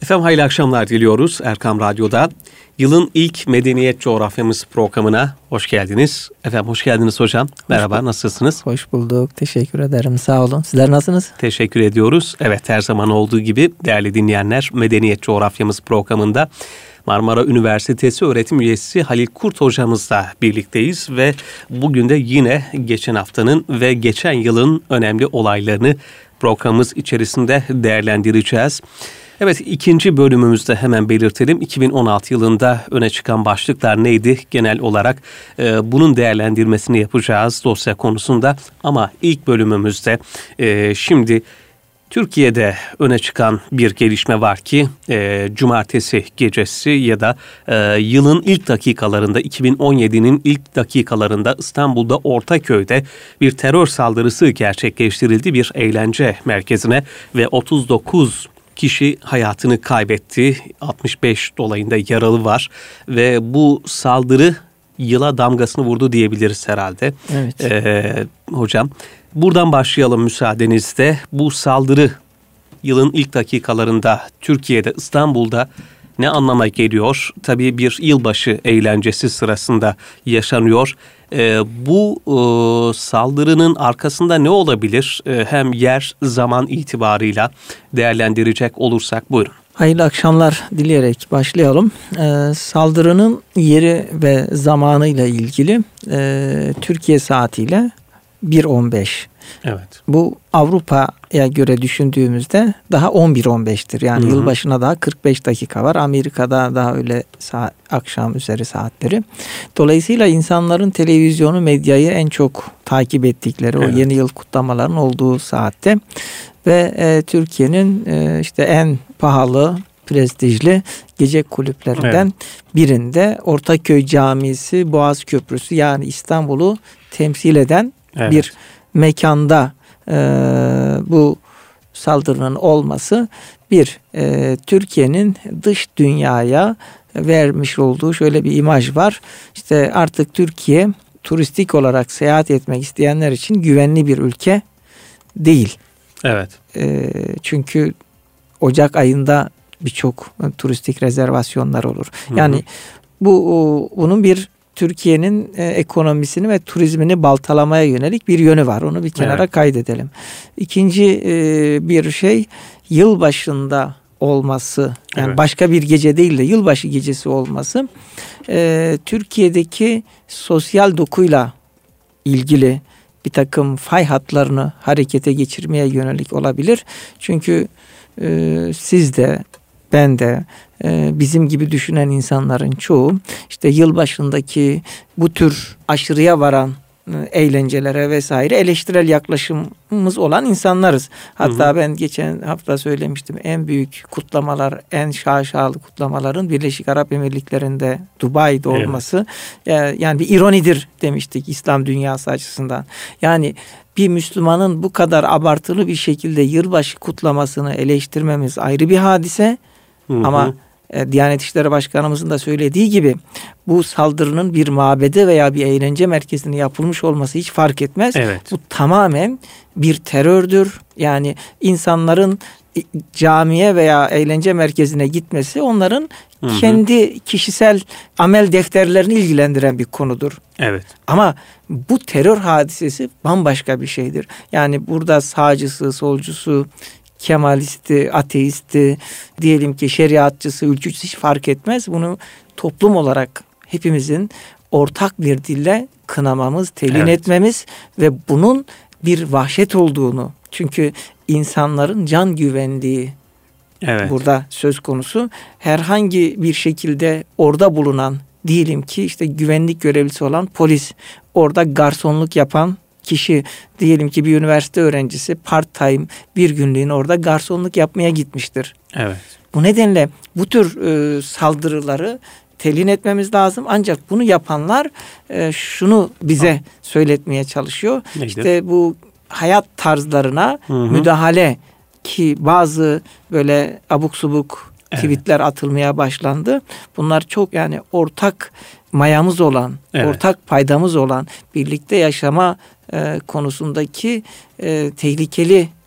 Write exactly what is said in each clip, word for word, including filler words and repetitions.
Efendim hayırlı akşamlar diliyoruz Erkam Radyo'da. Yılın ilk Medeniyet Coğrafyamız programına hoş geldiniz. Efendim hoş geldiniz hocam. Merhaba, hoş nasılsınız? Hoş bulduk. Teşekkür ederim. Sağ olun. Sizler nasılsınız? Teşekkür ediyoruz. Evet, her zaman olduğu gibi değerli dinleyenler, Medeniyet Coğrafyamız programında Marmara Üniversitesi öğretim üyesi Halil Kurt hocamızla birlikteyiz ve bugün de yine geçen haftanın ve geçen yılın önemli olaylarını programımız içerisinde değerlendireceğiz. Evet, ikinci bölümümüzde hemen belirtelim. iki bin on altı yılında öne çıkan başlıklar neydi? Genel olarak e, bunun değerlendirmesini yapacağız dosya konusunda. Ama ilk bölümümüzde e, şimdi Türkiye'de öne çıkan bir gelişme var ki e, cumartesi gecesi ya da e, yılın ilk dakikalarında iki bin on yedinin ilk dakikalarında İstanbul'da Ortaköy'de bir terör saldırısı gerçekleştirildi bir eğlence merkezine ve otuz dokuz kişi hayatını kaybetti. altmış beş dolayında yaralı var ve bu saldırı yıla damgasını vurdu diyebiliriz herhalde. Evet. Ee, hocam buradan başlayalım müsaadenizle. Bu saldırı yılın ilk dakikalarında Türkiye'de, İstanbul'da ne anlama geliyor? Tabii bir yılbaşı eğlencesi sırasında yaşanıyor. Ee, bu e, saldırının arkasında ne olabilir? Ee, hem yer, zaman itibarıyla değerlendirecek olursak buyurun. Hayırlı akşamlar dileyerek başlayalım. Ee, saldırının yeri ve zamanıyla ilgili e, Türkiye saatiyle bir on beş. Evet. Bu Avrupa'ya göre düşündüğümüzde daha on bir on beştir. Yani hı hı. Yılbaşına daha kırk beş dakika var. Amerika'da daha öyle saat, akşam üzeri saatleri. Dolayısıyla insanların televizyonu, medyayı en çok takip ettikleri evet. o yeni yıl kutlamalarının olduğu saatte ve e, Türkiye'nin e, işte en pahalı, prestijli gece kulüplerinden evet. birinde Ortaköy Camisi, Boğaz Köprüsü, yani İstanbul'u temsil eden evet. bir mekanda e, bu saldırının olması bir e, Türkiye'nin dış dünyaya vermiş olduğu şöyle bir imaj var. İşte artık Türkiye turistik olarak seyahat etmek isteyenler için güvenli bir ülke değil. Evet. E, çünkü Ocak ayında birçok turistik rezervasyonlar olur. Hı hı. Yani bu bunun bir Türkiye'nin e, ekonomisini ve turizmini baltalamaya yönelik bir yönü var. Onu bir kenara evet. kaydedelim. İkinci e, bir şey, yılbaşında olması, yani evet. başka bir gece değil de yılbaşı gecesi olması e, Türkiye'deki sosyal dokuyla ilgili bir takım fay hatlarını harekete geçirmeye yönelik olabilir. Çünkü e, siz de ben de bizim gibi düşünen insanların çoğu işte yılbaşındaki bu tür aşırıya varan eğlencelere vesaire eleştirel yaklaşımımız olan insanlarız. Hatta hı hı. ben geçen hafta söylemiştim, en büyük kutlamalar, en şaşalı kutlamaların Birleşik Arap Emirlikleri'nde, Dubai'de olması evet. yani bir ironidir demiştik İslam dünyası açısından. Yani bir Müslümanın bu kadar abartılı bir şekilde yılbaşı kutlamasını eleştirmemiz ayrı bir hadise. Hı hı. Ama e, Diyanet İşleri Başkanımızın da söylediği gibi bu saldırının bir mabede veya bir eğlence merkezine yapılmış olması hiç fark etmez. Evet. Bu tamamen bir terördür. Yani insanların camiye veya eğlence merkezine gitmesi onların hı hı. kendi kişisel amel defterlerini ilgilendiren bir konudur. Evet. Ama bu terör hadisesi bambaşka bir şeydir. Yani burada sağcısı, solcusu, Kemalisti, ateisti, diyelim ki şeriatçısı, ülkücüsü hiç fark etmez. Bunu toplum olarak hepimizin ortak bir dille kınamamız, telin evet. etmemiz ve bunun bir vahşet olduğunu, çünkü insanların can güvenliği evet. burada söz konusu. Herhangi bir şekilde orada bulunan, diyelim ki işte güvenlik görevlisi olan polis, orada garsonluk yapan kişi, diyelim ki bir üniversite öğrencisi part time bir günlüğün orada garsonluk yapmaya gitmiştir. Evet. Bu nedenle bu tür e, saldırıları telin etmemiz lazım. Ancak bunu yapanlar e, şunu bize ha. söyletmeye çalışıyor. Nedir? İşte bu hayat tarzlarına hı hı. müdahale, ki bazı böyle abuk subuk evet. tweetler atılmaya başlandı. Bunlar çok yani ortak mayamız olan, evet. ortak paydamız olan, birlikte yaşama e, konusundaki e, tehlikeli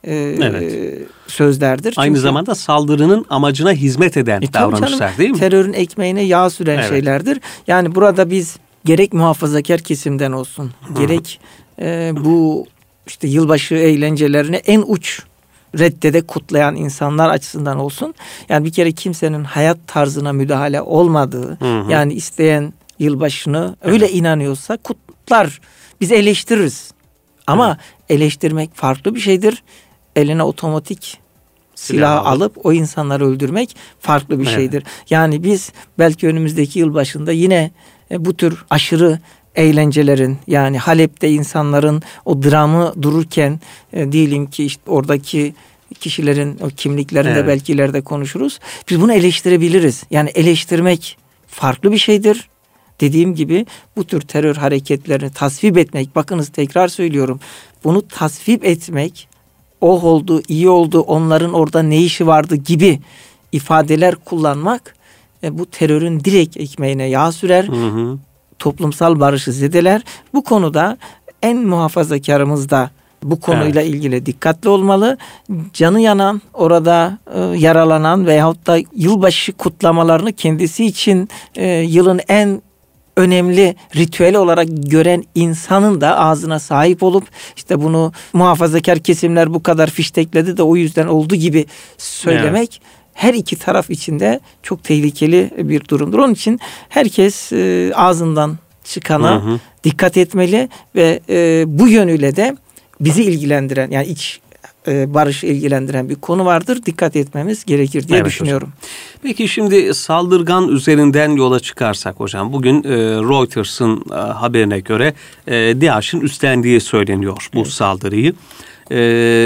e, evet. sözlerdir. Aynı Çünkü, zamanda saldırının amacına hizmet eden e, davranışlar canım, değil mi? Terörün ekmeğine yağ süren evet. şeylerdir. Yani burada biz gerek muhafazakar kesimden olsun, Hı. gerek e, bu işte yılbaşı eğlencelerini en uç reddede kutlayan insanlar açısından olsun. Yani bir kere kimsenin hayat tarzına müdahale olmadığı, hı hı. yani isteyen yılbaşını evet. öyle inanıyorsa kutlar. Biz eleştiririz. Ama evet. eleştirmek farklı bir şeydir. Eline otomatik silah, silah alıp o insanları öldürmek farklı bir evet. şeydir. Yani biz belki önümüzdeki yılbaşında yine bu tür aşırı eğlencelerin, yani Halep'te insanların o dramı dururken e, diyelim ki işte oradaki kişilerin o kimliklerini evet. de belki ileride konuşuruz. Biz bunu eleştirebiliriz. Yani eleştirmek farklı bir şeydir. Dediğim gibi bu tür terör hareketlerini tasvip etmek, bakınız tekrar söylüyorum, bunu tasvip etmek, o oldu, iyi oldu, onların orada ne işi vardı gibi ifadeler kullanmak e, bu terörün direkt ekmeğine yağ sürer. Hı hı. Toplumsal barışı zedeler. Bu konuda en muhafazakarımız da bu konuyla evet. ilgili dikkatli olmalı. Canı yanan, orada e, yaralanan veyahut da yılbaşı kutlamalarını kendisi için e, yılın en önemli ritüel olarak gören insanın da ağzına sahip olup işte bunu muhafazakar kesimler bu kadar fiştekledi de o yüzden oldu gibi söylemek evet. her iki taraf için de çok tehlikeli bir durumdur. Onun için herkes e, ağzından çıkana hı hı. dikkat etmeli ve e, bu yönüyle de bizi ilgilendiren, yani iç e, barışı ilgilendiren bir konu vardır. Dikkat etmemiz gerekir diye evet, düşünüyorum. Hocam. Peki şimdi saldırgan üzerinden yola çıkarsak hocam, bugün e, Reuters'ın e, haberine göre e, DAEŞ'in üstlendiği söyleniyor bu evet. saldırıyı. E,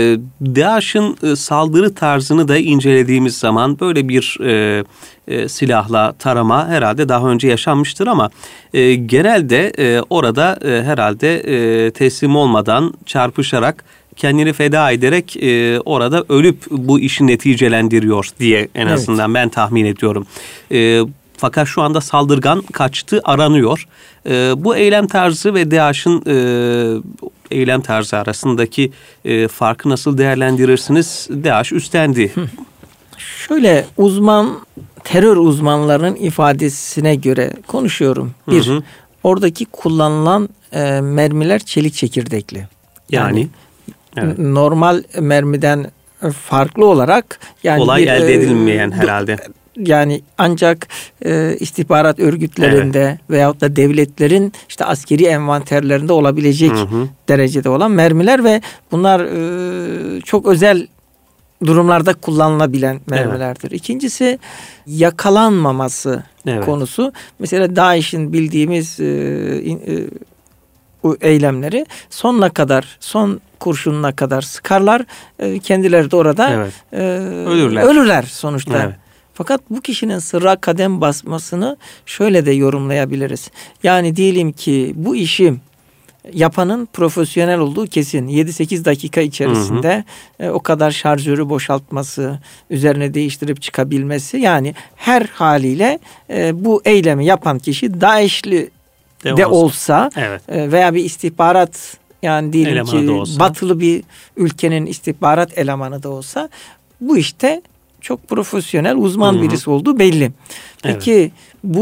DAEŞ'in e, saldırı tarzını da incelediğimiz zaman böyle bir e, e, silahla tarama herhalde daha önce yaşanmıştır ama e, genelde e, orada e, herhalde e, teslim olmadan, çarpışarak, kendini feda ederek e, orada ölüp bu işi neticelendiriyor diye en evet. azından ben tahmin ediyorum. E, fakat şu anda saldırgan kaçtı, aranıyor. E, bu eylem tarzı ve DAEŞ'in e, eylem tarzı arasındaki e, farkı nasıl değerlendirirsiniz? DAEŞ üstlendi. Hı. Şöyle, uzman, terör uzmanlarının ifadesine göre konuşuyorum. Bir, hı hı. oradaki kullanılan e, mermiler çelik çekirdekli. Yani, yani evet. normal mermiden farklı olarak, yani kolay bir, elde edilmeyen e, herhalde. Yani ancak e, istihbarat örgütlerinde evet. veyahut da devletlerin işte askeri envanterlerinde olabilecek hı hı. derecede olan mermiler ve bunlar e, çok özel durumlarda kullanılabilen mermilerdir. Evet. İkincisi, yakalanmaması evet. konusu. Mesela DAEŞ'in bildiğimiz e, e, bu eylemleri sonuna kadar, son kurşununa kadar sıkarlar. E, kendileri de orada evet. e, ölürler. ölürler sonuçta. Evet. Fakat bu kişinin sırra kadem basmasını şöyle de yorumlayabiliriz. Yani diyelim ki bu işi yapanın profesyonel olduğu kesin. yedi sekiz dakika içerisinde hı hı. E, o kadar şarjörü boşaltması, üzerine değiştirip çıkabilmesi, yani her haliyle e, bu eylemi yapan kişi DAEŞ'li de, de olsa, olsa evet. e, veya bir istihbarat, yani diyelim elemanı ki batılı bir ülkenin istihbarat elemanı da olsa, bu işte çok profesyonel, uzman hı hı. birisi olduğu belli. Peki evet.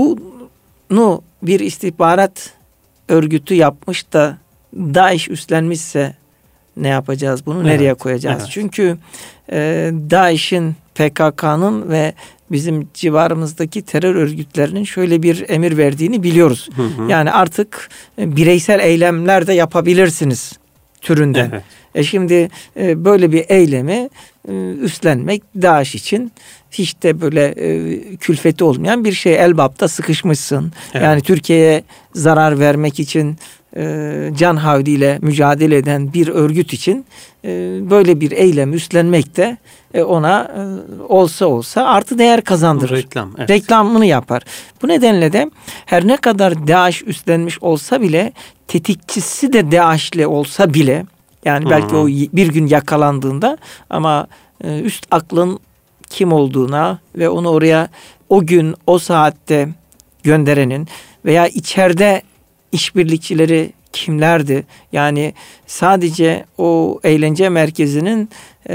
bunu bir istihbarat örgütü yapmış da DAEŞ üstlenmişse ne yapacağız? Bunu evet. nereye koyacağız? Evet. Çünkü e, DAEŞ'in, P K K'nın ve bizim civarımızdaki terör örgütlerinin şöyle bir emir verdiğini biliyoruz. Hı hı. Yani artık e, bireysel eylemler de yapabilirsiniz türünden. Evet. E şimdi e, böyle bir eylemi e, üstlenmek DAEŞ için hiç de böyle e, külfeti olmayan bir şey. Elbap'ta sıkışmışsın. Evet. Yani Türkiye'ye zarar vermek için e, can havliyle mücadele eden bir örgüt için e, böyle bir eylem üstlenmek de e, ona e, olsa olsa artı değer kazandırır. Reklam, evet. Reklamını yapar. Bu nedenle de her ne kadar DAEŞ üstlenmiş olsa bile, tetikçisi de DAEŞ'li olsa bile, yani belki hmm. o bir gün yakalandığında, ama e, üst aklın kim olduğuna ve onu oraya o gün o saatte gönderenin veya içeride işbirlikçileri kimlerdi? Yani sadece o eğlence merkezinin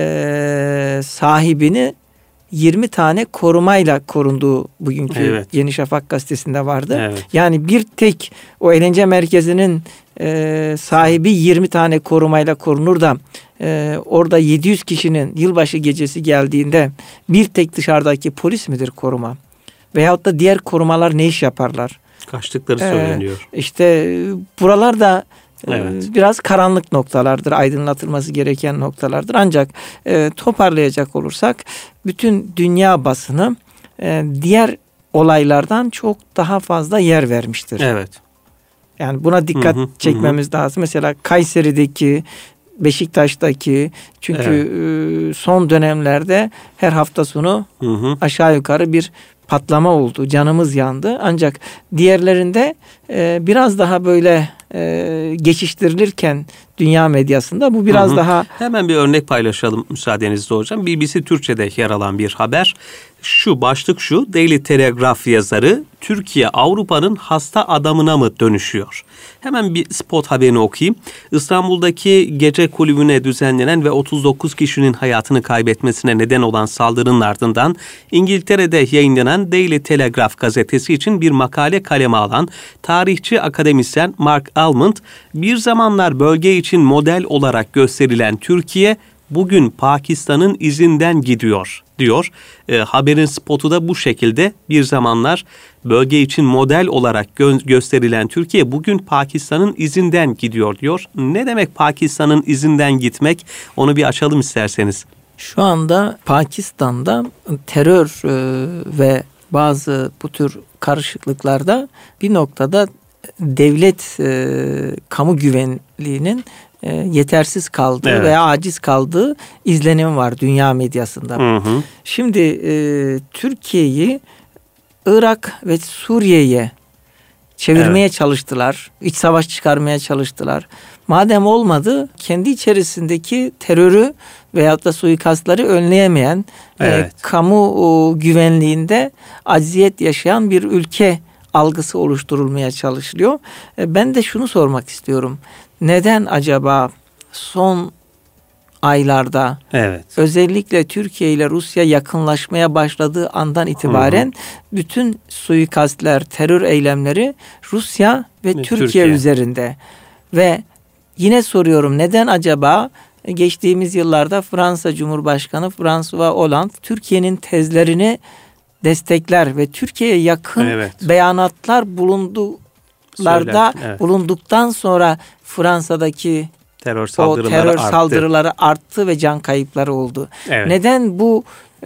e, sahibini yirmi tane korumayla korunduğu bugünkü evet. Yeni Şafak gazetesinde vardı. Evet. Yani bir tek o eğlence merkezinin e, sahibi yirmi tane korumayla korunur da e, orada yedi yüz kişinin yılbaşı gecesi geldiğinde bir tek dışarıdaki polis midir koruma? Veyahut da diğer korumalar ne iş yaparlar? Kaçtıkları söyleniyor. Ee, işte buralar da evet. e, biraz karanlık noktalardır, aydınlatılması gereken noktalardır. Ancak e, toparlayacak olursak bütün dünya basını e, diğer olaylardan çok daha fazla yer vermiştir. Evet. Yani buna dikkat hı hı, çekmemiz hı. lazım. Mesela Kayseri'deki, Beşiktaş'taki, çünkü evet. e, son dönemlerde her hafta sonu hı hı. aşağı yukarı bir patlama oldu. Canımız yandı. Ancak diğerlerinde e, biraz daha böyle e, geçiştirilirken dünya medyasında bu biraz hı hı. daha... Hemen bir örnek paylaşalım müsaadenizle hocam. B B C Türkçe'de yer alan bir haber. Şu başlık şu: Daily Telegraph yazarı, Türkiye Avrupa'nın hasta adamına mı dönüşüyor? Hemen bir spot haberini okuyayım. İstanbul'daki gece kulübüne düzenlenen ve otuz dokuz kişinin hayatını kaybetmesine neden olan saldırının ardından İngiltere'de yayınlanan Daily Telegraph gazetesi için bir makale kaleme alan tarihçi akademisyen Mark Almond, bir zamanlar bölge için model olarak gösterilen Türkiye bugün Pakistan'ın izinden gidiyor diyor. E, haberin spotu da bu şekilde: bir zamanlar bölge için model olarak gö- gösterilen Türkiye bugün Pakistan'ın izinden gidiyor diyor. Ne demek Pakistan'ın izinden gitmek? Onu bir açalım isterseniz. Şu anda Pakistan'da terör e, ve bazı bu tür karışıklıklarda bir noktada devlet e, kamu güvenliğinin e, yetersiz kaldığı evet. veya aciz kaldığı izlenimi var dünya medyasında. Hı hı. Şimdi e, Türkiye'yi Irak ve Suriye'ye çevirmeye evet. çalıştılar. İç savaş çıkarmaya çalıştılar. Madem olmadı, kendi içerisindeki terörü veyahut da suikastları önleyemeyen, evet. e, kamu o, güvenliğinde acziyet yaşayan bir ülke algısı oluşturulmaya çalışılıyor. E, ben de şunu sormak istiyorum. Neden acaba son aylarda evet. özellikle Türkiye ile Rusya yakınlaşmaya başladığı andan itibaren hı hı. bütün suikastler, terör eylemleri Rusya ve Türkiye, Türkiye üzerinde ve yine soruyorum, neden acaba geçtiğimiz yıllarda Fransa Cumhurbaşkanı François Hollande Türkiye'nin tezlerini destekler ve Türkiye'ye yakın evet. beyanatlar bulundularda evet. bulunduktan sonra Fransa'daki terör saldırıları, o terör arttı. saldırıları arttı ve can kayıpları oldu. Evet. Neden bu e,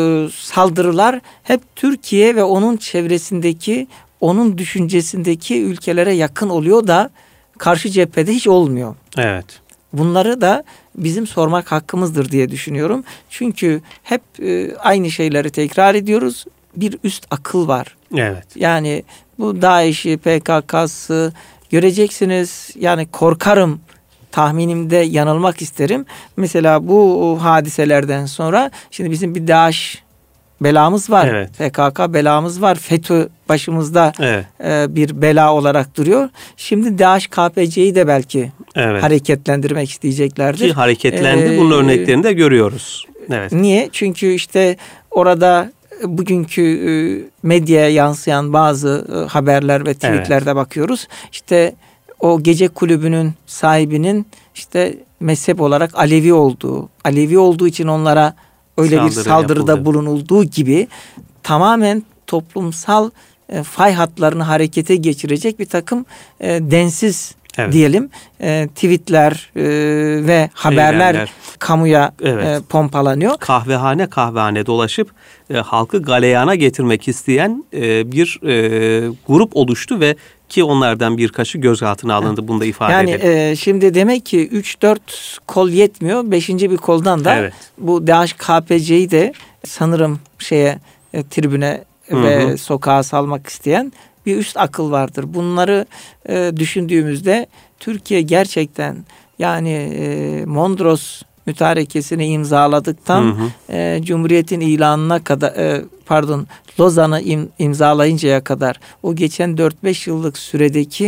saldırılar hep Türkiye ve onun çevresindeki, onun düşüncesindeki ülkelere yakın oluyor da karşı cephede hiç olmuyor? Evet. Bunları da bizim sormak hakkımızdır diye düşünüyorum. Çünkü hep e, aynı şeyleri tekrar ediyoruz. Bir üst akıl var. Evet. Yani bu DAEŞ'i, P K K'sı göreceksiniz. Yani korkarım, tahminimde yanılmak isterim. Mesela bu hadiselerden sonra şimdi bizim bir DAEŞ belamız var. Evet. P K K belamız var. FETÖ başımızda evet. e, bir bela olarak duruyor. Şimdi DAEŞ K P C'yi de belki evet. hareketlendirmek isteyeceklerdir. Ki hareketlendi. Ee, Bunun örneklerini de görüyoruz. Evet. Niye? Çünkü işte orada bugünkü medyaya yansıyan bazı haberler ve tweetlerde evet. bakıyoruz. İşte o gece kulübünün sahibinin işte mezhep olarak Alevi olduğu, Alevi olduğu için onlara öyle Saldırı bir saldırıda yapıldı. bulunulduğu gibi tamamen toplumsal e, fay hatlarını harekete geçirecek bir takım e, densiz evet. diyelim e, tweetler e, ve haberler Eylemler. kamuya evet. e, pompalanıyor. Kahvehane kahvehane dolaşıp e, halkı galeyana getirmek isteyen e, bir e, grup oluştu ve ki onlardan birkaçı gözaltına alındı. Bunu da ifade yani, edelim. Yani e, şimdi demek ki üç dört kol yetmiyor. beşinci bir koldan da evet. bu DAEŞ K P C'yi de sanırım şeye e, tribüne Hı-hı. ve sokağa salmak isteyen bir üst akıl vardır. Bunları e, düşündüğümüzde Türkiye gerçekten yani e, Mondros mütarekesini imzaladıktan hı hı. E, Cumhuriyet'in ilanına kadar e, pardon Lozan'ı im, imzalayıncaya kadar o geçen dört beş yıllık süredeki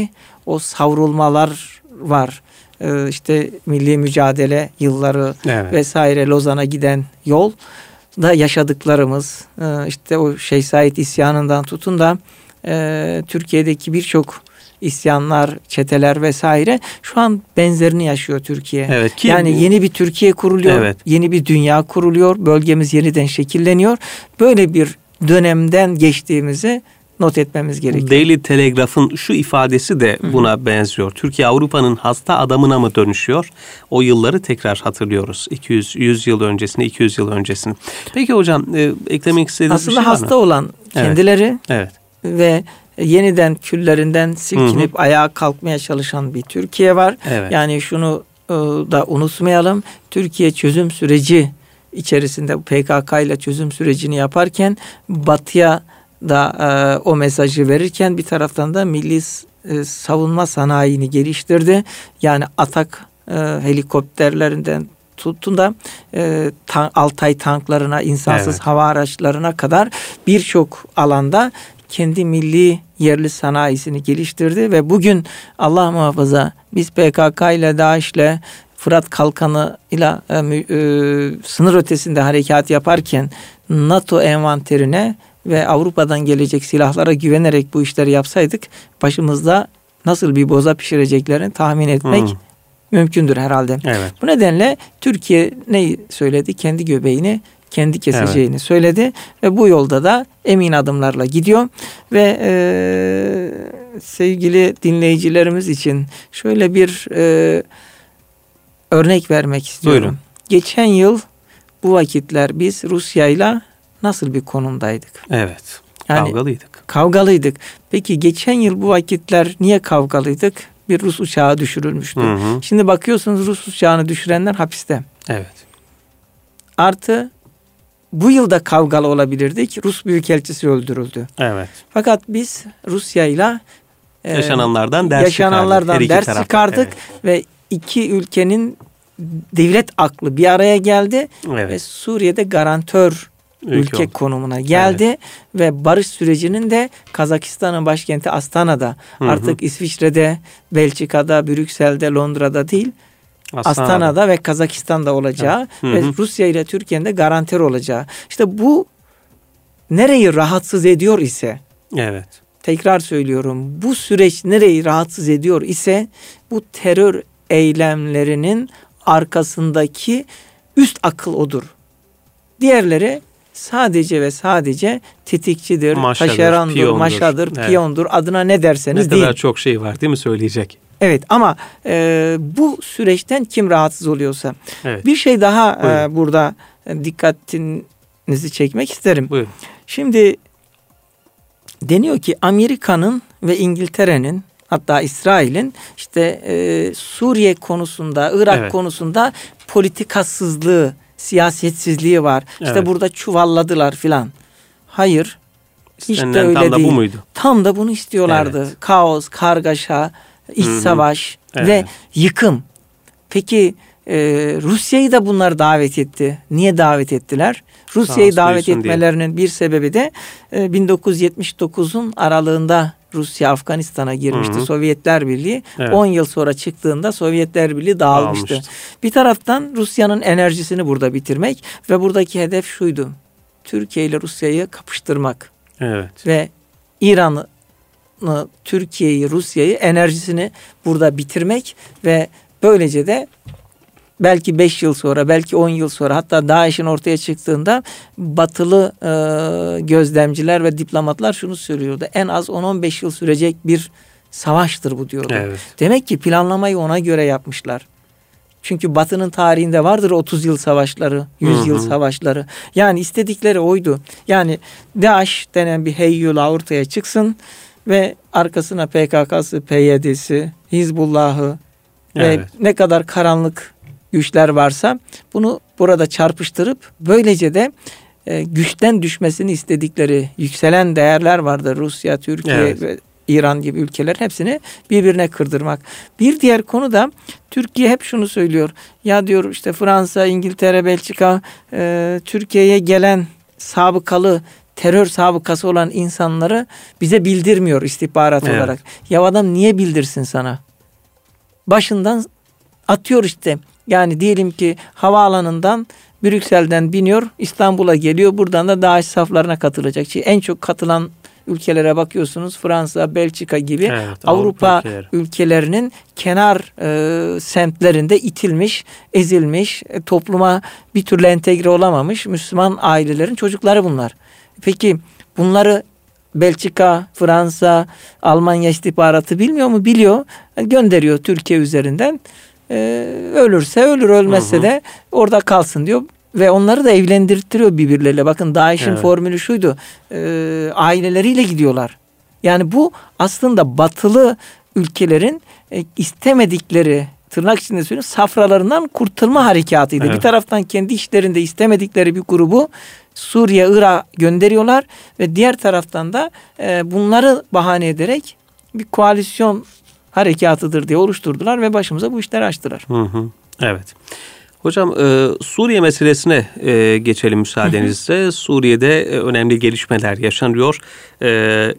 o savrulmalar var. Ee, işte milli mücadele yılları evet. vesaire, Lozan'a giden yol da yaşadıklarımız, ee, işte o Şeyh Said isyanından tutun da e, Türkiye'deki birçok isyanlar, çeteler vesaire şu an benzerini yaşıyor Türkiye. Evet, ki yani bu... yeni bir Türkiye kuruluyor, evet. yeni bir dünya kuruluyor, bölgemiz yeniden şekilleniyor. Böyle bir dönemden geçtiğimizi not etmemiz gerekiyor. Daily Telegraph'ın şu ifadesi de buna Hı-hı. benziyor. Türkiye Avrupa'nın hasta adamına mı dönüşüyor? O yılları tekrar hatırlıyoruz. iki yüz yüz yıl öncesini, iki yüz yıl öncesini. Peki hocam, e, eklemek istediğiniz Aslında bir şey var mı? Aslında hasta olan kendileri evet. Evet. ve yeniden küllerinden silkinip Hı-hı. ayağa kalkmaya çalışan bir Türkiye var. Evet. Yani şunu e, da unutmayalım. Türkiye çözüm süreci içerisinde P K K ile çözüm sürecini yaparken Batı'ya da e, o mesajı verirken bir taraftan da milli e, savunma sanayini geliştirdi. Yani Atak e, helikopterlerinden tutun da e, ta, Altay tanklarına, insansız evet. hava araçlarına kadar birçok alanda kendi milli yerli sanayisini geliştirdi ve bugün Allah muhafaza biz P K K ile, DAEŞ ile, Fırat Kalkanı ile e, e, sınır ötesinde harekat yaparken NATO envanterine ve Avrupa'dan gelecek silahlara güvenerek bu işleri yapsaydık başımızda nasıl bir boza pişireceklerini tahmin etmek hmm. mümkündür herhalde. Evet. Bu nedenle Türkiye ne söyledi? Kendi göbeğini kendi keseceğini evet. söyledi ve bu yolda da emin adımlarla gidiyor ve e, sevgili dinleyicilerimiz için şöyle bir e, örnek vermek istiyorum. Buyurun. Geçen yıl bu vakitler biz Rusya'yla nasıl bir konumdaydık? Evet. Yani, kavgalıydık. Kavgalıydık. Peki geçen yıl bu vakitler niye kavgalıydık? Bir Rus uçağı düşürülmüştü. Hı hı. Şimdi bakıyorsunuz Rus uçağını düşürenler hapiste. Evet. Artı bu yılda kavgalı olabilirdik. Rus büyükelçisi öldürüldü. Evet. Fakat biz Rusya'yla e, yaşananlardan ders yaşananlardan çıkardık. ders tarafta, çıkardık evet. ve iki ülkenin devlet aklı bir araya geldi evet. ve Suriye'de garantör ülke, ülke konumuna geldi evet. ve barış sürecinin de Kazakistan'ın başkenti Astana'da, Hı-hı. artık İsviçre'de, Belçika'da, Brüksel'de, Londra'da değil, Astana'da, Astana'da ve Kazakistan'da olacağı evet. ve Rusya ile Türkiye'nin de garantör olacağı. İşte bu nereyi rahatsız ediyor ise, evet. tekrar söylüyorum, bu süreç nereyi rahatsız ediyor ise bu terör eylemlerinin arkasındaki üst akıl odur. Diğerleri sadece ve sadece tetikçidir, maşadır, taşerandır, piyondur. maşadır, evet. piyondur. Adına ne derseniz ne deyin. Ne kadar çok şey var değil mi söyleyecek? Evet ama e, bu süreçten kim rahatsız oluyorsa. Evet. Bir şey daha e, burada dikkatinizi çekmek isterim. Buyurun. Şimdi deniyor ki Amerika'nın ve İngiltere'nin, hatta İsrail'in işte e, Suriye konusunda, Irak evet. konusunda politikasızlığı, siyasetsizliği var. Evet. İşte burada çuvalladılar filan. Hayır. Hiç de öyle tam değil. Da bu muydu? Tam da bunu istiyorlardı. Evet. Kaos, kargaşa, iç Hı-hı. savaş evet. ve yıkım. Peki e, Rusya'yı da bunlar davet etti. Niye davet ettiler? Rusya'yı davet etmelerinin diye. bir sebebi de e, bin dokuz yüz yetmiş dokuzun aralığında Rusya Afganistan'a girmişti. Hı hı. Sovyetler Birliği evet. on yıl sonra çıktığında Sovyetler Birliği dağılmıştı. Dağılmıştı. Bir taraftan Rusya'nın enerjisini burada bitirmek ve buradaki hedef şuydu. Türkiye ile Rusya'yı kapıştırmak. Evet. Ve İran'ı, Türkiye'yi, Rusya'yı, enerjisini burada bitirmek ve böylece de belki beş yıl sonra, belki on yıl sonra, hatta DAEŞ'in ortaya çıktığında batılı e, gözlemciler ve diplomatlar şunu söylüyordu. En az on on beş yıl sürecek bir savaştır bu diyordu. Evet. Demek ki planlamayı ona göre yapmışlar. Çünkü Batı'nın tarihinde vardır otuz yıl savaşları, yüz yıl savaşları. Yani istedikleri oydu. Yani DAEŞ denen bir heyyula ortaya çıksın ve arkasına P K K'sı, P Y D'si, Hizbullah'ı evet. ve ne kadar karanlık güçler varsa bunu burada çarpıştırıp böylece de e, güçten düşmesini istedikleri yükselen değerler vardır. Rusya, Türkiye evet. ve İran gibi ülkeler hepsini birbirine kırdırmak. Bir diğer konu da Türkiye hep şunu söylüyor. Ya diyor işte Fransa, İngiltere, Belçika e, Türkiye'ye gelen sabıkalı terör sabıkası olan insanları bize bildirmiyor istihbarat Evet. olarak. Ya adam niye bildirsin sana? Başından atıyor işte. Yani diyelim ki havaalanından Brüksel'den biniyor, İstanbul'a geliyor. Buradan da DAEŞ saflarına katılacak. Çünkü en çok katılan ülkelere bakıyorsunuz. Fransa, Belçika gibi Evet, Avrupa, Avrupa ülkeleri. ülkelerinin kenar e, semtlerinde itilmiş, ezilmiş, e, topluma bir türlü entegre olamamış Müslüman ailelerin çocukları bunlar. Peki bunları Belçika, Fransa, Almanya istihbaratı bilmiyor mu? Biliyor. Gönderiyor Türkiye üzerinden. Ee, ölürse ölür, ölmezse Hı hı. de orada kalsın diyor. Ve onları da evlendirtiriyor birbirleriyle. Bakın DAEŞ'in Evet. formülü şuydu. Ee, aileleriyle gidiyorlar. Yani bu aslında batılı ülkelerin e, istemedikleri, tırnak içinde söyleyeyim, safralarından kurtulma harekatıydı. Evet. Bir taraftan kendi işlerinde istemedikleri bir grubu Suriye, Irak gönderiyorlar ve diğer taraftan da e, bunları bahane ederek bir koalisyon harekatıdır diye oluşturdular ve başımıza bu işleri açtılar. Hı hı. Evet. Hocam e, Suriye meselesine e, geçelim müsaadenizle. Suriye'de e, önemli gelişmeler yaşanıyor. E,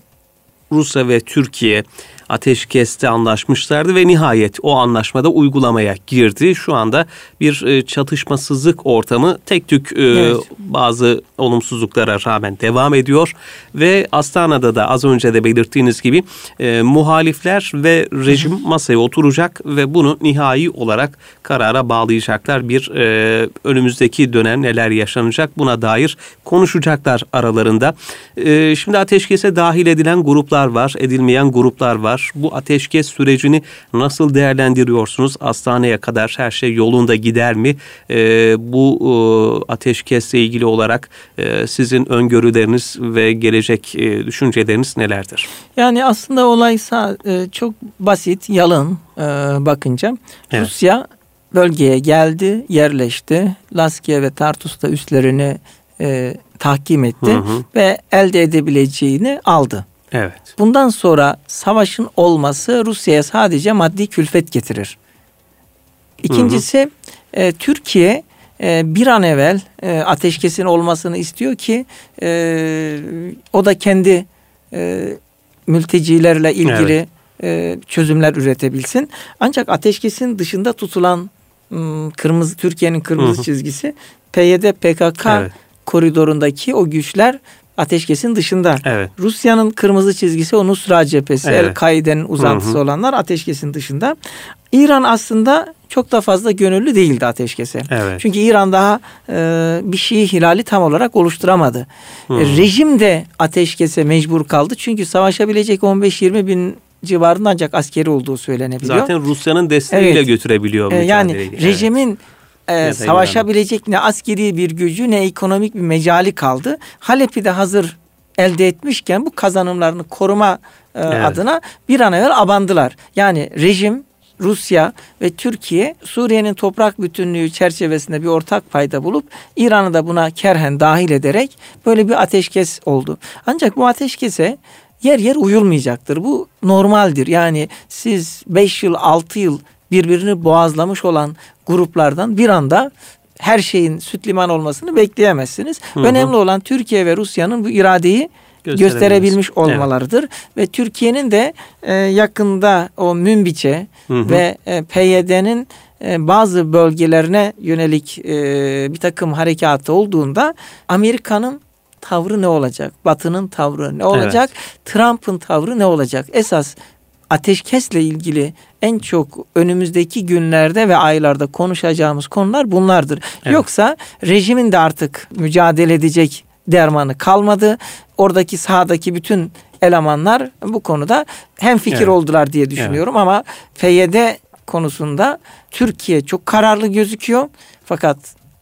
Rusya ve Türkiye ateşkeste anlaşmışlardı ve nihayet o anlaşmada uygulamaya girdi. Şu anda bir e, çatışmasızlık ortamı tek tük e, Evet. bazı olumsuzluklara rağmen devam ediyor. Ve Astana'da da az önce de belirttiğiniz gibi e, muhalifler ve rejim masaya oturacak ve bunu nihai olarak karara bağlayacaklar. Bir e, önümüzdeki dönem neler yaşanacak buna dair konuşacaklar aralarında. E, şimdi ateşkese dahil edilen gruplar var, edilmeyen gruplar var. Bu ateşkes sürecini nasıl değerlendiriyorsunuz? Hastaneye kadar her şey yolunda gider mi? E, bu e, ateşkesle ilgili olarak e, sizin öngörüleriniz ve gelecek e, düşünceleriniz nelerdir? Yani aslında olay e, çok basit, yalın e, bakınca. Evet. Rusya bölgeye geldi, yerleşti. Laskiye ve Tartus'ta üslerini e, tahkim etti Hı hı. ve elde edebileceğini aldı. Evet. Bundan sonra savaşın olması Rusya'ya sadece maddi külfet getirir. İkincisi e, Türkiye e, bir an evvel e, ateşkesin olmasını istiyor ki e, o da kendi e, mültecilerle ilgili evet. e, çözümler üretebilsin. Ancak ateşkesin dışında tutulan m, kırmızı Türkiye'nin kırmızı hı hı. çizgisi P Y D P K K evet. koridorundaki o güçler ateşkesin dışında. Evet. Rusya'nın kırmızı çizgisi o Nusra cephesi, evet. El-Kaide'nin uzantısı hı hı. olanlar ateşkesin dışında. İran aslında çok da fazla gönüllü değildi ateşkese. Evet. Çünkü İran daha e, bir Şii hilali tam olarak oluşturamadı. E, rejim de ateşkese mecbur kaldı. Çünkü savaşabilecek on beş yirmi bin civarında ancak askeri olduğu söylenebiliyor. Zaten Rusya'nın desteğiyle evet. götürebiliyor. E, yani rejimin evet. e, savaşabilecek ne askeri bir gücü ne ekonomik bir mecali kaldı. Halep'i de hazır elde etmişken bu kazanımlarını koruma e, evet. adına bir an evvel abandılar. Yani rejim, Rusya ve Türkiye Suriye'nin toprak bütünlüğü çerçevesinde bir ortak payda bulup İran'ı da buna kerhen dahil ederek böyle bir ateşkes oldu. Ancak bu ateşkese yer yer uyulmayacaktır. Bu normaldir. Yani siz beş yıl altı yıl birbirini boğazlamış olan gruplardan bir anda her şeyin süt liman olmasını bekleyemezsiniz. Hı hı. Önemli olan Türkiye ve Rusya'nın bu iradeyi gösterebilmiş olmalarıdır. Evet. Ve Türkiye'nin de e, yakında o Münbiç'e hı hı. ve e, P Y D'nin e, bazı bölgelerine yönelik e, bir takım harekatı olduğunda Amerika'nın tavrı ne olacak? Batı'nın tavrı ne olacak? Evet. Trump'ın tavrı ne olacak? Esas ateşkesle ilgili en çok önümüzdeki günlerde ve aylarda konuşacağımız konular bunlardır. Evet. Yoksa rejimin de artık mücadele edecek dermanı kalmadı. Oradaki sahadaki bütün elemanlar bu konuda hemfikir evet. oldular diye düşünüyorum. Evet. Ama P Y D konusunda Türkiye çok kararlı gözüküyor. Fakat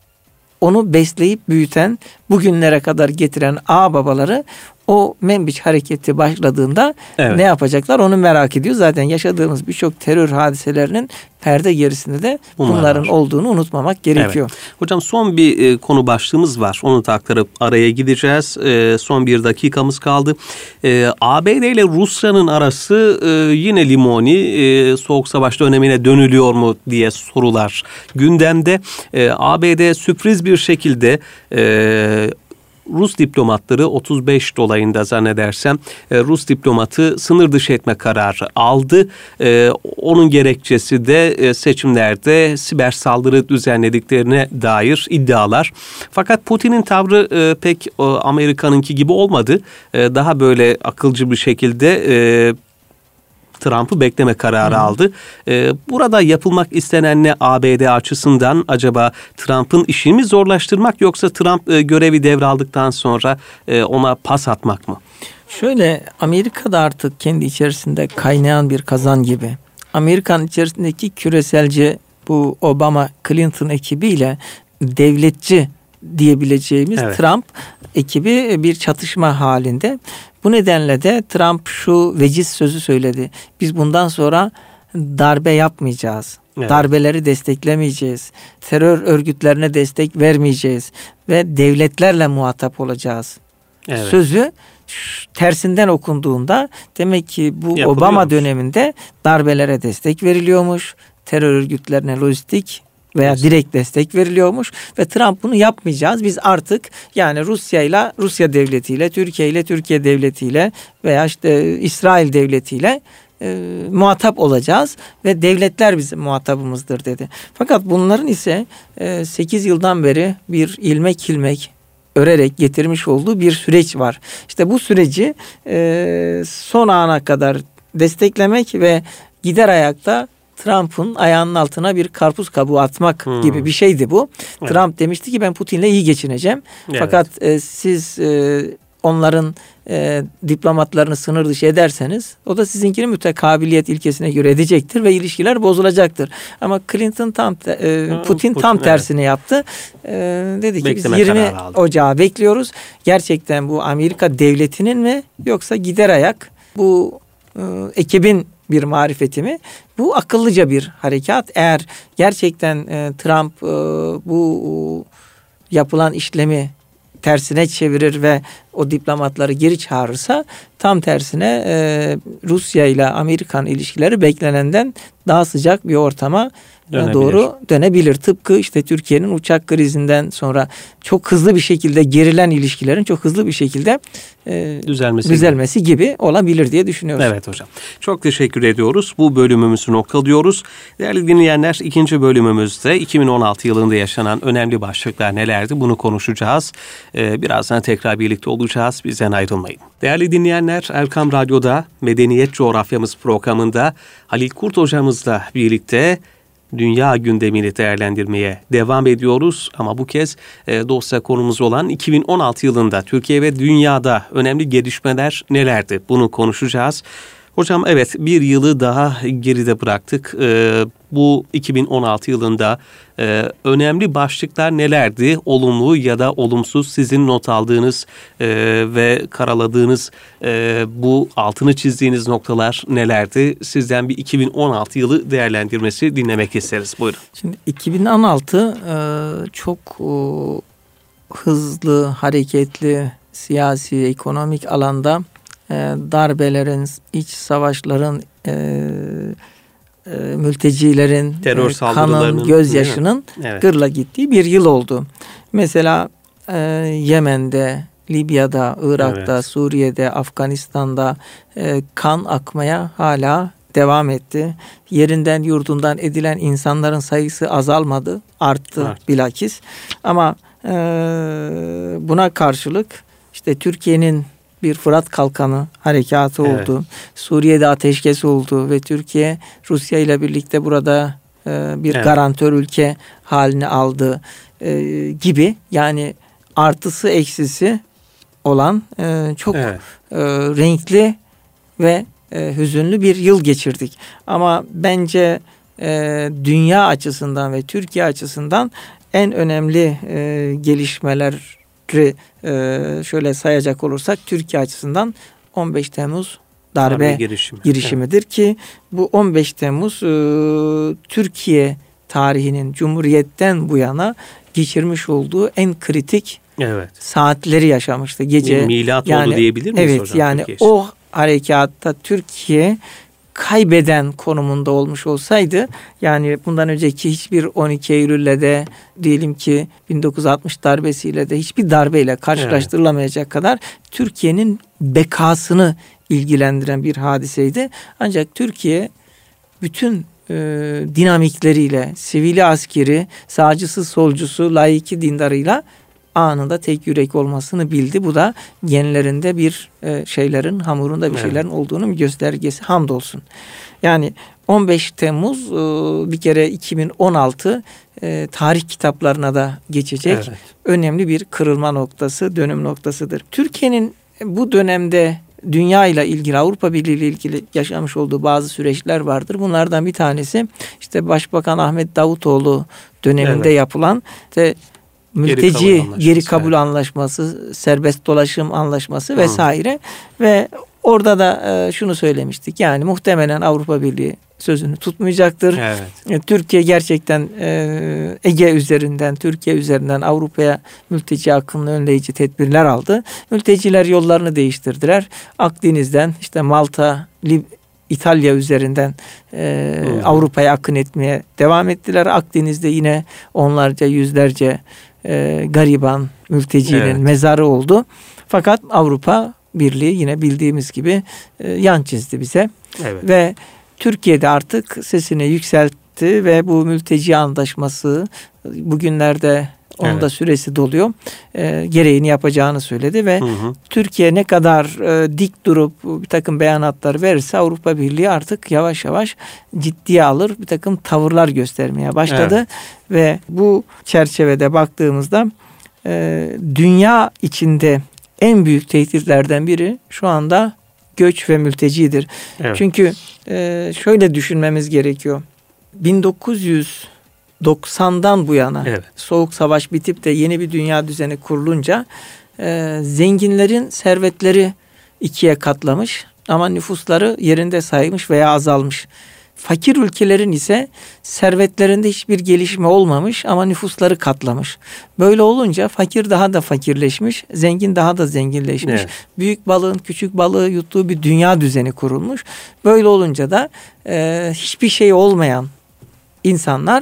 onu besleyip büyüten, bugünlere kadar getiren ağababaları o Menbiç hareketi başladığında evet. ne yapacaklar onu merak ediyor. Zaten yaşadığımız birçok terör hadiselerinin perde gerisinde de Bunlar bunların var. olduğunu unutmamak gerekiyor. Evet. Hocam son bir e, konu başlığımız var. Onu da aktarıp araya gideceğiz. E, son bir dakikamız kaldı. E, A B D ile Rusya'nın arası e, yine limoni. E, Soğuk Savaş dönemine dönülüyor mu diye sorular gündemde. E, A B D sürpriz bir şekilde e, Rus diplomatları otuz beş dolayında zannedersem e, Rus diplomatı sınır dışı etme kararı aldı. E, onun gerekçesi de e, seçimlerde siber saldırı düzenlediklerine dair iddialar. Fakat Putin'in tavrı e, pek e, Amerika'nınki gibi olmadı. E, daha böyle akılcı bir şekilde e, Trump'ı bekleme kararı Hı. aldı. Ee, burada yapılmak istenen ne A B D açısından? Acaba Trump'ın işini mi zorlaştırmak, yoksa Trump e, görevi devraldıktan sonra e, ona pas atmak mı? Şöyle, Amerika'da artık kendi içerisinde kaynayan bir kazan gibi. Amerika'nın içerisindeki küreselci bu Obama Clinton ekibiyle devletçi diyebileceğimiz evet. Trump ekibi bir çatışma halinde. Bu nedenle de Trump şu veciz sözü söyledi. Biz bundan sonra darbe yapmayacağız. Evet. Darbeleri desteklemeyeceğiz. Terör örgütlerine destek vermeyeceğiz. Ve devletlerle muhatap olacağız. Evet. Sözü tersinden okunduğunda demek ki bu Obama döneminde darbelere destek veriliyormuş. Terör örgütlerine lojistik veya evet. direkt destek veriliyormuş ve Trump bunu yapmayacağız. Biz artık yani Rusya ile Rusya devletiyle, Türkiye ile Türkiye devletiyle veya işte İsrail devletiyle e, muhatap olacağız ve devletler bizim muhatabımızdır dedi. Fakat bunların ise e, sekiz yıldan beri bir ilmek ilmek örerek getirmiş olduğu bir süreç var. İşte bu süreci e, son ana kadar desteklemek ve gider ayakta Trump'ın ayağının altına bir karpuz kabuğu atmak hmm. gibi bir şeydi bu. Evet. Trump demişti ki ben Putin'le iyi geçineceğim. Evet. Fakat e, siz e, onların e, diplomatlarını sınır dışı ederseniz o da sizinkini mütekabiliyet ilkesine göre edecektir ve ilişkiler bozulacaktır. Ama Clinton tam e, Putin, Putin tam tersini evet. yaptı. E, dedi ki Bekleme biz yirmi Ocağı bekliyoruz. Gerçekten bu Amerika devletinin mi yoksa gider ayak bu e, ekibin bir marifeti mi? Bu akıllıca bir harekat. Eğer gerçekten e, Trump e, bu e, yapılan işlemi tersine çevirir ve o diplomatları geri çağırırsa tam tersine e, Rusya ile Amerikan ilişkileri beklenenden daha sıcak bir ortama dönebilir. doğru dönebilir. Tıpkı işte Türkiye'nin uçak krizinden sonra çok hızlı bir şekilde gerilen ilişkilerin çok hızlı bir şekilde e, düzelmesi, düzelmesi gibi. gibi olabilir diye düşünüyoruz. Evet hocam. Çok teşekkür ediyoruz. Bu bölümümüzü noktalıyoruz. Değerli dinleyenler, ikinci bölümümüzde iki bin on altı yılında yaşanan önemli başlıklar nelerdi? Bunu konuşacağız. Ee, birazdan tekrar birlikte olacağız. Bizden ayrılmayın. Değerli dinleyenler, Erkam Radyo'da Medeniyet Coğrafyamız programında Halil Kurt hocamızla birlikte dünya gündemini değerlendirmeye devam ediyoruz. Ama bu kez e, dosya konumuz olan iki bin on altı yılında Türkiye ve dünyada önemli gelişmeler nelerdi? Bunu konuşacağız. Hocam evet, bir yılı daha geride bıraktık. Ee, bu iki bin on altı yılında e, önemli başlıklar nelerdi? Olumlu ya da olumsuz sizin not aldığınız e, ve karaladığınız e, bu altını çizdiğiniz noktalar nelerdi? Sizden bir iki bin on altı yılı değerlendirmesi dinlemek isteriz. Buyurun. Şimdi iki bin on altı e, çok e, hızlı, hareketli, siyasi, ekonomik alanda darbelerin, iç savaşların, e, e, mültecilerin, terör e, kanın, gözyaşının evet. gırla gittiği bir yıl oldu. Mesela e, Yemen'de, Libya'da, Irak'ta, evet. Suriye'de, Afganistan'da e, kan akmaya hala devam etti. Yerinden yurdundan edilen insanların sayısı azalmadı, arttı evet. bilakis. Ama e, buna karşılık işte Türkiye'nin bir Fırat Kalkanı harekatı oldu. Evet. Suriye'de ateşkes oldu ve Türkiye Rusya ile birlikte burada e, bir evet. garantör ülke halini aldı e, gibi. Yani artısı eksisi olan e, çok evet. e, renkli ve e, hüzünlü bir yıl geçirdik. Ama bence e, dünya açısından ve Türkiye açısından en önemli e, gelişmeler Ee, şöyle sayacak olursak Türkiye açısından on beş Temmuz darbe, darbe girişimi. girişimidir evet. ki bu on beş Temmuz e, Türkiye tarihinin Cumhuriyet'ten bu yana geçirmiş olduğu en kritik evet. saatleri yaşamıştı. Gece milat yani, oldu diyebilir miyiz evet, hocam? Yani Türkiye. O harekatta Türkiye kaybeden konumunda olmuş olsaydı, yani bundan önceki hiçbir on iki Eylül'le de diyelim ki bin dokuz yüz altmış darbesiyle de hiçbir darbeyle karşılaştırılamayacak evet. kadar Türkiye'nin bekasını ilgilendiren bir hadiseydi. Ancak Türkiye bütün e, dinamikleriyle, sivili askeri, sağcısı solcusu, laiki dindarıyla anında tek yürek olmasını bildi. Bu da genlerinde bir e, şeylerin, hamurunda bir şeylerin evet. olduğunun bir göstergesi. Hamdolsun. Yani on beş Temmuz e, bir kere iki bin on altı e, tarih kitaplarına da geçecek evet. önemli bir kırılma noktası, dönüm noktasıdır. Türkiye'nin bu dönemde dünya ile ilgili, Avrupa Birliği ile ilgili yaşamış olduğu bazı süreçler vardır. Bunlardan bir tanesi işte Başbakan Ahmet Davutoğlu döneminde evet. yapılan işte mülteci geri kabul, geri kabul evet. anlaşması, serbest dolaşım anlaşması Hı. vesaire ve orada da şunu söylemiştik. Yani muhtemelen Avrupa Birliği sözünü tutmayacaktır. Evet. Türkiye gerçekten Ege üzerinden, Türkiye üzerinden Avrupa'ya mülteci akınını önleyici tedbirler aldı. Mülteciler yollarını değiştirdiler. Akdeniz'den işte Malta, Lib İtalya üzerinden e, Avrupa'ya akın etmeye devam ettiler. Akdeniz'de yine onlarca, yüzlerce e, gariban mültecinin evet. mezarı oldu. Fakat Avrupa Birliği yine bildiğimiz gibi e, yan çizdi bize. Evet. Ve Türkiye'de artık sesini yükseltti ve bu mülteci anlaşması bugünlerde onun evet. da süresi doluyor. E, gereğini yapacağını söyledi ve hı hı. Türkiye ne kadar e, dik durup bir takım beyanatlar verirse Avrupa Birliği artık yavaş yavaş ciddiye alır. Bir takım tavırlar göstermeye başladı. Evet. Ve bu çerçevede baktığımızda e, dünya içinde en büyük tehditlerden biri şu anda göç ve mültecidir. Evet. Çünkü e, şöyle düşünmemiz gerekiyor. bin dokuz yüz doksandan bu yana evet. Soğuk Savaş bitip de yeni bir dünya düzeni kurulunca e, zenginlerin servetleri ikiye katlamış ama nüfusları yerinde saymış veya azalmış. Fakir ülkelerin ise servetlerinde hiçbir gelişme olmamış ama nüfusları katlamış. Böyle olunca fakir daha da fakirleşmiş, zengin daha da zenginleşmiş. Evet. Büyük balığın küçük balığı yuttuğu bir dünya düzeni kurulmuş. Böyle olunca da e, hiçbir şey olmayan insanlar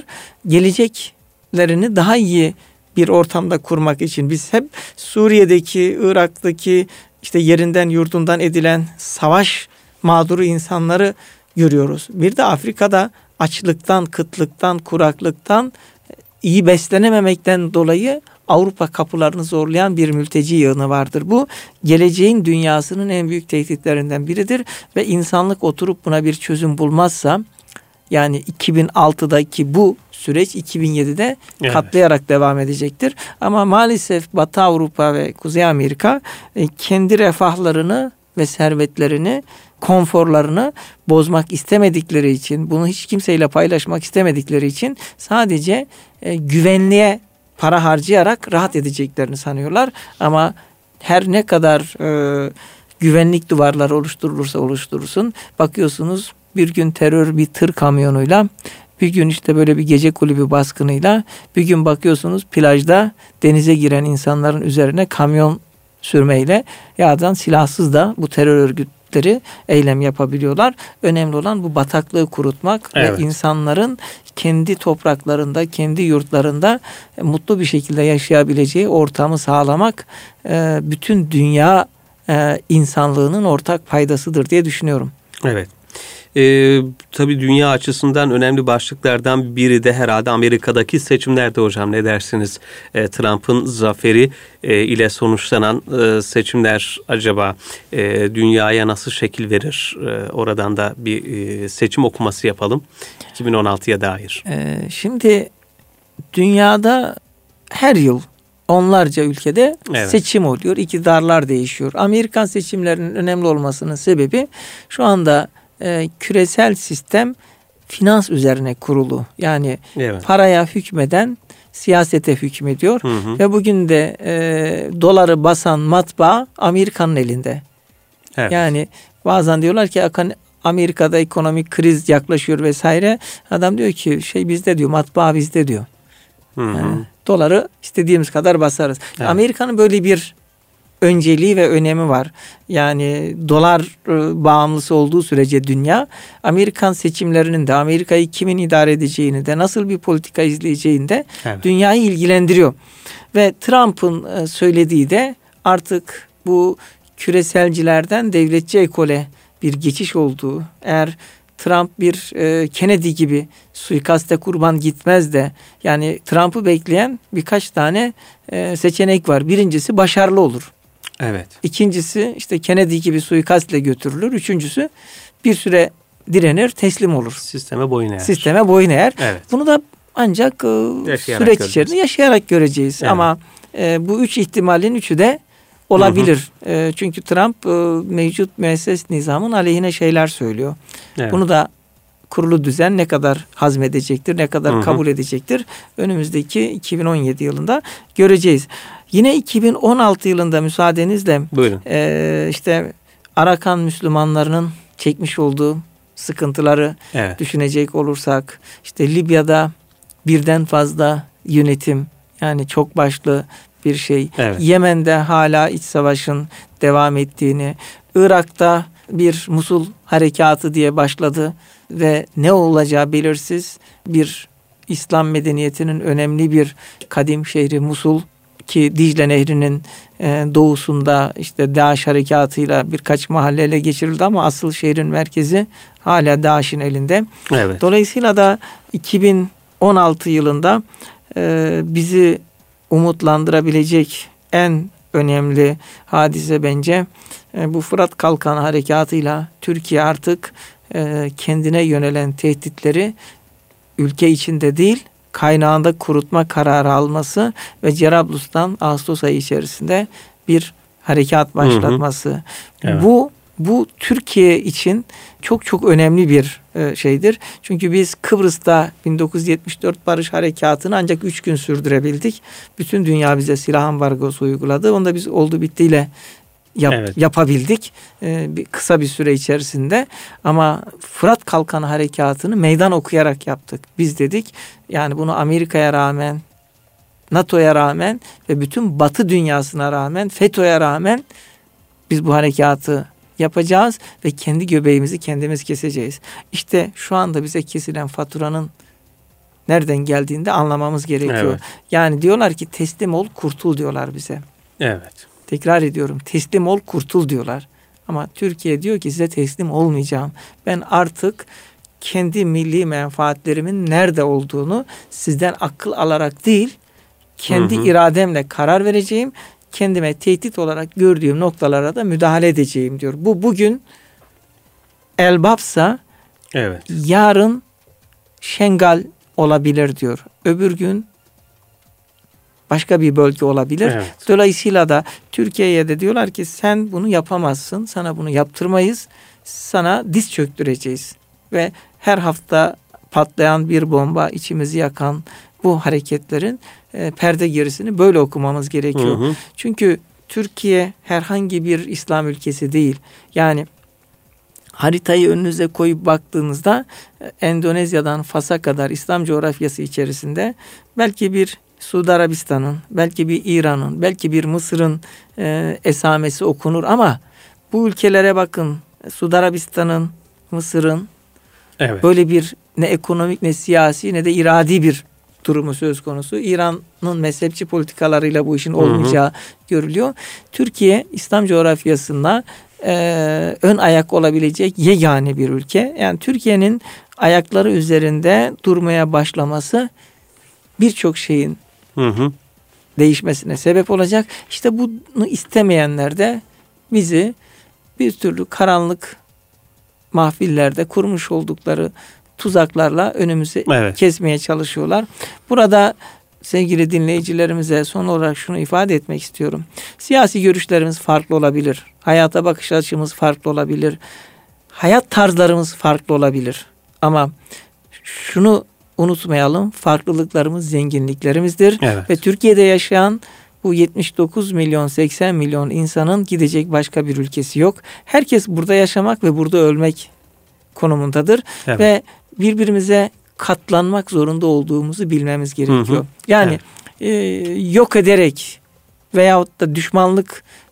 geleceklerini daha iyi bir ortamda kurmak için biz hep Suriye'deki, Irak'taki işte yerinden yurdundan edilen savaş mağduru insanları görüyoruz. Bir de Afrika'da açlıktan, kıtlıktan, kuraklıktan, iyi beslenememekten dolayı Avrupa kapılarını zorlayan bir mülteci yığını vardır. Bu geleceğin dünyasının en büyük tehditlerinden biridir ve insanlık oturup buna bir çözüm bulmazsa, yani iki bin altıdaki bu süreç iki bin yedide evet. katlayarak devam edecektir. Ama maalesef Batı Avrupa ve Kuzey Amerika kendi refahlarını ve servetlerini, konforlarını bozmak istemedikleri için, bunu hiç kimseyle paylaşmak istemedikleri için sadece e, güvenliğe para harcayarak rahat edeceklerini sanıyorlar. Ama her ne kadar e, güvenlik duvarları oluşturulursa oluşturulsun, bakıyorsunuz bir gün terör bir tır kamyonuyla, bir gün işte böyle bir gece kulübü baskınıyla, bir gün bakıyorsunuz plajda denize giren insanların üzerine kamyon sürmeyle yağdan silahsız da bu terör örgütleri eylem yapabiliyorlar. Önemli olan bu bataklığı kurutmak evet. ve insanların kendi topraklarında, kendi yurtlarında mutlu bir şekilde yaşayabileceği ortamı sağlamak bütün dünya insanlığının ortak paydasıdır diye düşünüyorum. Evet. Ee, tabii dünya açısından önemli başlıklardan biri de herhalde Amerika'daki seçimlerde hocam, ne dersiniz? Ee, Trump'ın zaferi e, ile sonuçlanan e, seçimler acaba e, dünyaya nasıl şekil verir? E, oradan da bir e, seçim okuması yapalım iki bin on altıya dair. Ee, şimdi dünyada her yıl onlarca ülkede evet. seçim oluyor, iktidarlar değişiyor. Amerikan seçimlerinin önemli olmasının sebebi şu anda e, küresel sistem finans üzerine kurulu. Yani evet. paraya hükmeden siyasete hükmediyor. Hı hı. Ve bugün de e, doları basan matbaa Amerika'nın elinde. Evet. Yani bazen diyorlar ki Amerika'da ekonomik kriz yaklaşıyor vesaire. Adam diyor ki şey bizde diyor, matbaa bizde diyor. Hı hı. Yani, doları istediğimiz kadar basarız. Evet. Amerika'nın böyle bir önceliği ve önemi var. Yani dolar e, bağımlısı olduğu sürece dünya, Amerikan seçimlerinin de, Amerika'yı kimin idare edeceğini de, nasıl bir politika izleyeceğini de evet. dünyayı ilgilendiriyor. Ve Trump'ın e, söylediği de artık bu küreselcilerden devletçi ekole bir geçiş olduğu, eğer Trump bir e, Kennedy gibi suikaste kurban gitmez de, yani Trump'ı bekleyen birkaç tane e, seçenek var. Birincisi başarılı olur. Evet. İkincisi işte Kennedy gibi suikastle götürülür. Üçüncüsü bir süre direnir, teslim olur. Sisteme boyun eğer. Sisteme boyun eğer. Evet. Bunu da ancak e, süreç göreceğiz. içerisinde yaşayarak göreceğiz. Evet. Ama e, bu üç ihtimalin üçü de olabilir. Hı hı. E, çünkü Trump e, mevcut müesses nizamın aleyhine şeyler söylüyor. Evet. Bunu da kurulu düzen ne kadar hazmedecektir, ne kadar hı hı. kabul edecektir, önümüzdeki iki bin on yedi yılında göreceğiz. Yine iki bin on altı yılında müsaadenizle e, işte Arakan Müslümanlarının çekmiş olduğu sıkıntıları evet. düşünecek olursak, işte Libya'da birden fazla yönetim, yani çok başlı bir şey. Evet. Yemen'de hala iç savaşın devam ettiğini, Irak'ta bir Musul harekatı diye başladı ve ne olacağı belirsiz bir İslam medeniyetinin önemli bir kadim şehri Musul, ki Dicle Nehri'nin doğusunda işte DAEŞ harekatıyla birkaç mahalle ele geçirildi ama asıl şehrin merkezi hala DAEŞ'in elinde. Evet. Dolayısıyla da iki bin on altı yılında bizi umutlandırabilecek en önemli hadise bence bu Fırat Kalkanı harekatıyla Türkiye artık kendine yönelen tehditleri ülke içinde değil, kaynağında kurutma kararı alması ve Cerablus'tan Ağustos ayı içerisinde bir harekat başlatması. Hı hı. Evet. Bu bu Türkiye için çok çok önemli bir şeydir. Çünkü biz Kıbrıs'ta bin dokuz yüz yetmiş dört Barış Harekatı'nı ancak üç gün sürdürebildik. Bütün dünya bize silah ambargosu uyguladı. Onu da biz oldu bittiyle yap, evet. yapabildik. Ee, bir, kısa bir süre içerisinde. Ama Fırat Kalkanı Harekatı'nı meydan okuyarak yaptık. Biz dedik yani bunu Amerika'ya rağmen, NATO'ya rağmen ve bütün Batı dünyasına rağmen, FETÖ'ye rağmen biz bu harekatı yapacağız ve kendi göbeğimizi kendimiz keseceğiz. İşte şu anda bize kesilen faturanın nereden geldiğini de anlamamız gerekiyor. Evet. Yani diyorlar ki teslim ol, kurtul diyorlar bize. Evet. Tekrar ediyorum, teslim ol, kurtul diyorlar. Ama Türkiye diyor ki size teslim olmayacağım. Ben artık kendi milli menfaatlerimin nerede olduğunu sizden akıl alarak değil, kendi hı hı. irademle karar vereceğim. Kendime tehdit olarak gördüğüm noktalara da müdahale edeceğim diyor. Bu bugün Elbap'sa evet. yarın Şengal olabilir diyor. Öbür gün başka bir bölge olabilir. Evet. Dolayısıyla da Türkiye'ye de diyorlar ki sen bunu yapamazsın. Sana bunu yaptırmayız. Sana diz çöktüreceğiz. Ve her hafta patlayan bir bomba, içimizi yakan bu hareketlerin e, perde gerisini böyle okumamız gerekiyor. Hı hı. Çünkü Türkiye herhangi bir İslam ülkesi değil. Yani haritayı önünüze koyup baktığınızda e, Endonezya'dan Fas'a kadar İslam coğrafyası içerisinde belki bir Suudi Arabistan'ın, belki bir İran'ın, belki bir Mısır'ın e, esamesi okunur ama bu ülkelere bakın, Suudi Arabistan'ın, Mısır'ın evet. böyle bir ne ekonomik ne siyasi ne de iradi bir durumu söz konusu. İran'ın mezhepçi politikalarıyla bu işin olmayacağı hı hı. görülüyor. Türkiye İslam coğrafyasında e, ön ayak olabilecek yegane bir ülke. Yani Türkiye'nin ayakları üzerinde durmaya başlaması birçok şeyin hı hı. değişmesine sebep olacak. İşte bunu istemeyenler de bizi bir türlü karanlık mahfillerde kurmuş oldukları tuzaklarla önümüzü evet. kesmeye çalışıyorlar. Burada sevgili dinleyicilerimize son olarak şunu ifade etmek istiyorum. Siyasi görüşlerimiz farklı olabilir. Hayata bakış açımız farklı olabilir. Hayat tarzlarımız farklı olabilir. Ama şunu unutmayalım. Farklılıklarımız zenginliklerimizdir. Evet. Ve Türkiye'de yaşayan bu yetmiş dokuz milyon seksen milyon insanın gidecek başka bir ülkesi yok. Herkes burada yaşamak ve burada ölmek konumundadır. Evet. Ve birbirimize katlanmak zorunda olduğumuzu bilmemiz gerekiyor. Hı hı. Yani evet. e, yok ederek veyahut da düşmanlık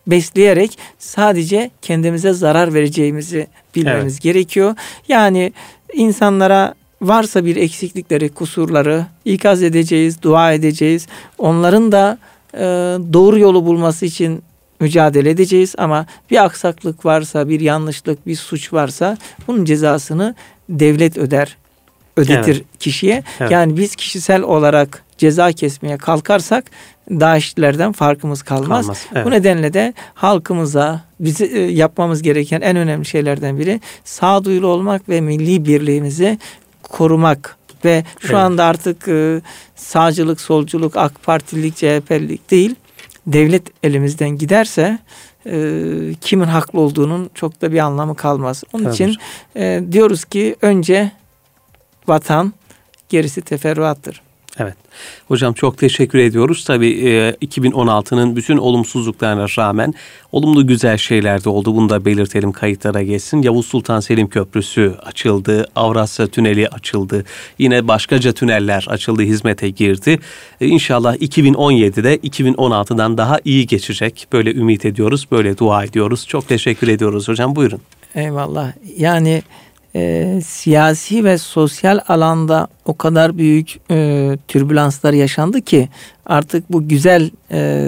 besleyerek sadece kendimize zarar vereceğimizi bilmemiz evet. gerekiyor. Yani insanlara varsa bir eksiklikleri, kusurları ikaz edeceğiz, dua edeceğiz. Onların da e, doğru yolu bulması için mücadele edeceğiz ama bir aksaklık varsa, bir yanlışlık, bir suç varsa bunun cezasını devlet öder, ödetir evet. kişiye. Evet. Yani biz kişisel olarak ceza kesmeye kalkarsak DAEŞ'lilerden farkımız kalmaz. kalmaz evet. Bu nedenle de halkımıza bizi e, yapmamız gereken en önemli şeylerden biri sağduyulu olmak ve milli birliğimizi korumak ve şu evet. anda artık e, sağcılık, solculuk, AK Partililik, C H P'lilik değil, devlet elimizden giderse e, kimin haklı olduğunun çok da bir anlamı kalmaz. Onun evet. için e, diyoruz ki önce vatan, gerisi teferruattır. Evet. Hocam çok teşekkür ediyoruz. Tabii e, iki bin on altının bütün olumsuzluklarına rağmen olumlu güzel şeyler de oldu. Bunu da belirtelim, kayıtlara geçsin. Yavuz Sultan Selim Köprüsü açıldı. Avrasya Tüneli açıldı. Yine başkaca tüneller açıldı, hizmete girdi. E, İnşallah iki bin on yedide iki bin on altıdan daha iyi geçecek. Böyle ümit ediyoruz, böyle dua ediyoruz. Çok teşekkür ediyoruz hocam. Buyurun. Eyvallah. Yani E, siyasi ve sosyal alanda o kadar büyük e, türbülanslar yaşandı ki artık bu güzel e,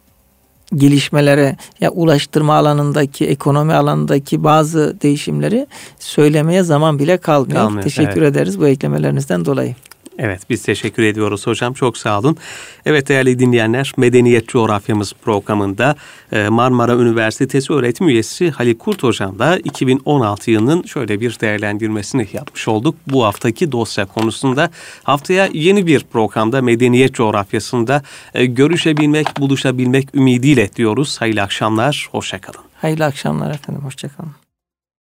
gelişmelere ya ulaştırma alanındaki, ekonomi alanındaki bazı değişimleri söylemeye zaman bile kalmıyor. kalmıyor Teşekkür evet. ederiz bu eklemelerinizden dolayı. Evet, biz teşekkür ediyoruz hocam. Çok sağ olun. Evet değerli dinleyenler, Medeniyet Coğrafyamız programında Marmara Üniversitesi öğretim üyesi Halil Kurt hocamla iki bin on altı yılının şöyle bir değerlendirmesini yapmış olduk. Bu haftaki dosya konusunda haftaya yeni bir programda Medeniyet Coğrafyası'nda görüşebilmek, buluşabilmek ümidiyle diyoruz. Hayırlı akşamlar, hoşça kalın. Hayırlı akşamlar efendim, hoşça kalın.